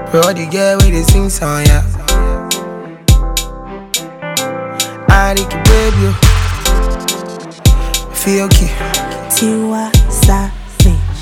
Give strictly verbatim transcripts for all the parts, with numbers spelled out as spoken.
Bro, the girl with the sing song, yeah. I need to baby, feel key. Tiwa Savage.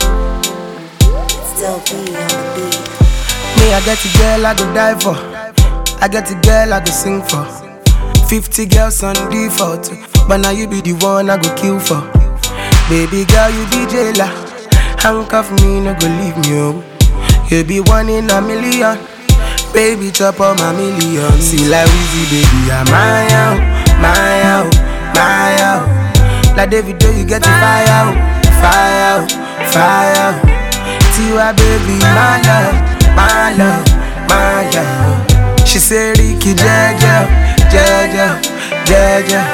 Still be on the beat. Me, I get a girl I go die for. I get a girl I go sing for. Fifty girls on default, but now you be the one I go kill for. Baby girl, you be jailer. Handcuff me, no go leave me home. You be one in a million. Baby, chop on my million. See like Weezy, baby, I'm my out, my out, my out. Like David, do you get the fire out, fire out, fire out. Tiwa, baby, my love, my love, my love. She say Ricky, Jaja, Jaja, Jaja.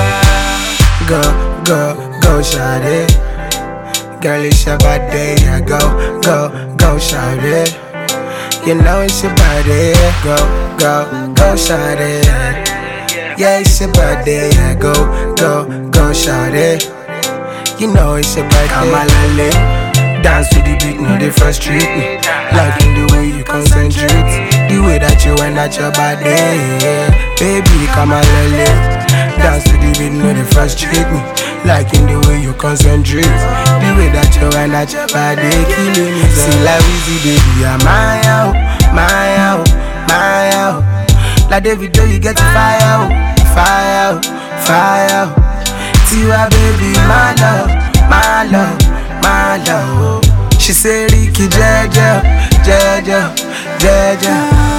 Go, go, go, shawty. Girl, it's your body, yeah. Go, go, go, shawty. You know it's your body, go, go, go, shawty. Yeah, it's your body, yeah. Go, go, go, shawty. You know it's your body. I'm a lale. Dance to the beat, no, they frustrate me. Liking the way you concentrate, the way that you wind at your body, yeah. Baby, come on, lele. Dance to the beat, no, they frustrate me. Liking the way you concentrate, the way that you wind at your body, killing me. See like Weezy, baby, I'm my out, my out, my out. Like David, do you get the fire out, fire out, fire out. Tiwa, baby, my love, my love, my love. She say Ricky, Jaja, Jaja, Jaja.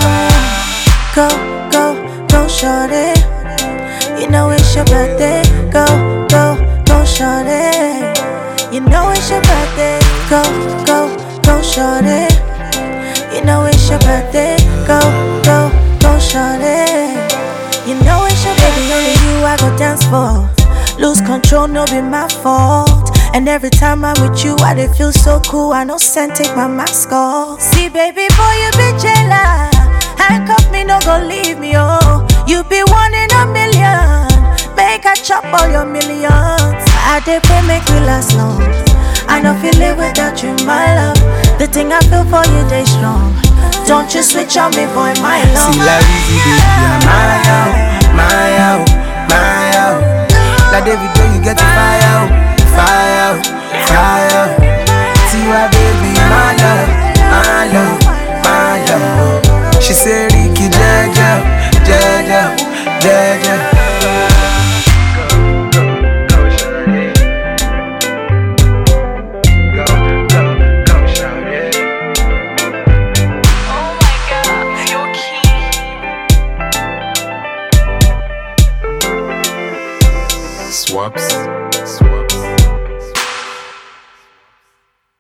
Go, go, go, shorty. You know it's your birthday. Go, go, go, shorty. You know it's your birthday. Go, go, go, shorty. You know it's your birthday. Go, go, go, shorty. You know it's your birthday. Baby, only you I go dance for. Lose control, no be my fault. And every time I'm with you, I dey feel so cool. I know send take my mask off. See, baby boy, you be jealous. Handcuff me, no go leave me, oh. You be one in a million. Make I chop all your millions. I dey pray make we last long. I don't feel it without you, my love. The thing I feel for you, they strong. Don't you switch on me, boy, my love. See like Weezy, baby, I'm my out, my out, my out. Like David, do you get the fire out, fire out, fire out. Tiwa, baby, my love, my love, my love. She say Ricky, Jaja, Jaja, Jaja. Swaps.